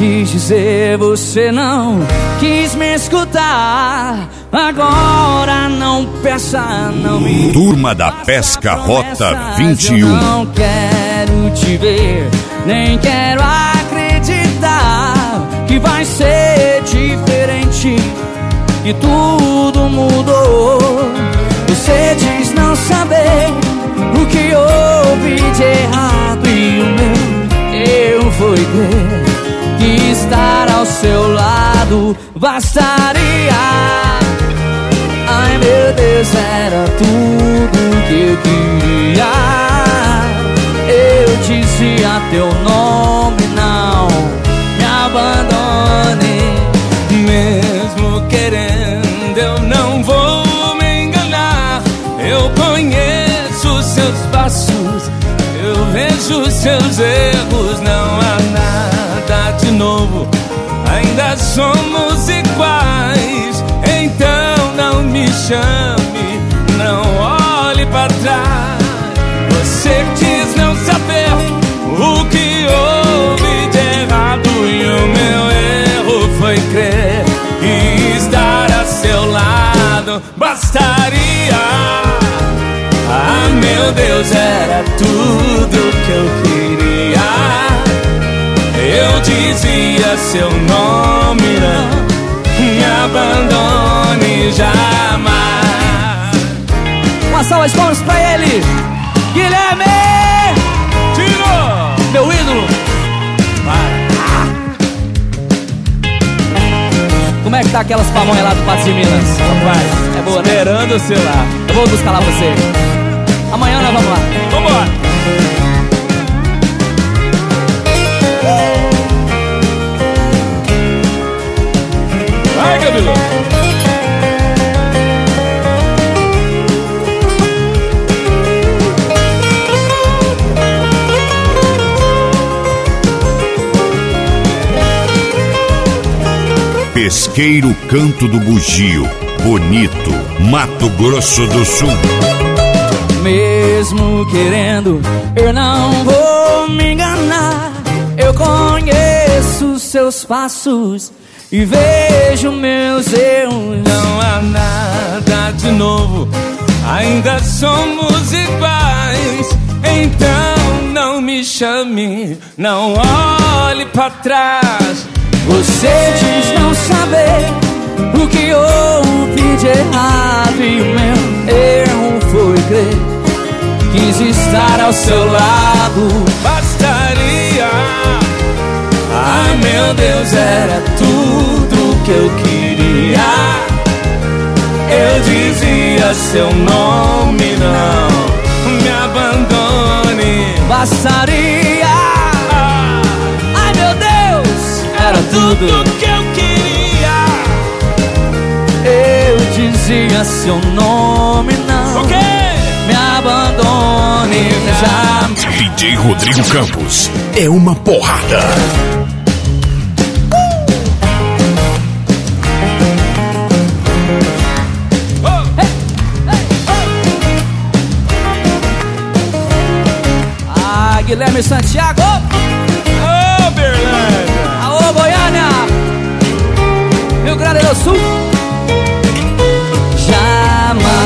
quis dizer, você não quis me escutar. Agora não peça, não me... Turma da Pesca Rota 21. Eu não quero te ver, nem quero acreditar que vai ser diferente, que tudo mudou. Você diz não saber o que houve de errado, e o meu eu fui crer que estar ao seu lado bastaria. Ai meu Deus, era tudo que eu queria. Eu dizia teu nome, não me abandone. Mesmo querendo, eu não vou me enganar. Eu conheço seus passos, eu vejo seus erros. Não há nada de novo, ainda somos iguais. Então não me chame, não olhe pra trás. Você diz não saber o que houve de errado, e o meu erro foi crer que estar a seu lado bastaria. Ah, meu Deus, era tudo que eu queria. Eu dizia seu nome, não me abandone jamais. Uma salva de palmas pra ele, Guilherme! Tiro! Meu ídolo! Como é que tá aquelas pamonhas lá do Patos de Minas? Rapaz, é boa, né? esperando o seu lá. Eu vou buscar lá pra você. Amanhã nós vamos lá. Vambora! Vai, Gabilu! Pesqueiro Canto do Bugio, Bonito, Mato Grosso do Sul. Mesmo querendo, eu não vou me enganar. Eu conheço seus passos e vejo meus erros. Não há nada de novo, ainda somos iguais. Então não me chame, não olhe pra trás. Você diz não saber o que houve de errado, e o meu erro foi crer. Quis estar ao seu lado bastaria. Ai meu Deus, era tudo que eu queria. Eu dizia seu nome, não me abandone. Bastaria. Ai meu Deus, era tudo que eu queria. Eu dizia seu nome, não me abandone já. DJ Rodrigo Campos é uma porrada. Guilherme Santiago. Ô, Berlândia. Aô, Goiânia. Rio Grande do Sul. Jamais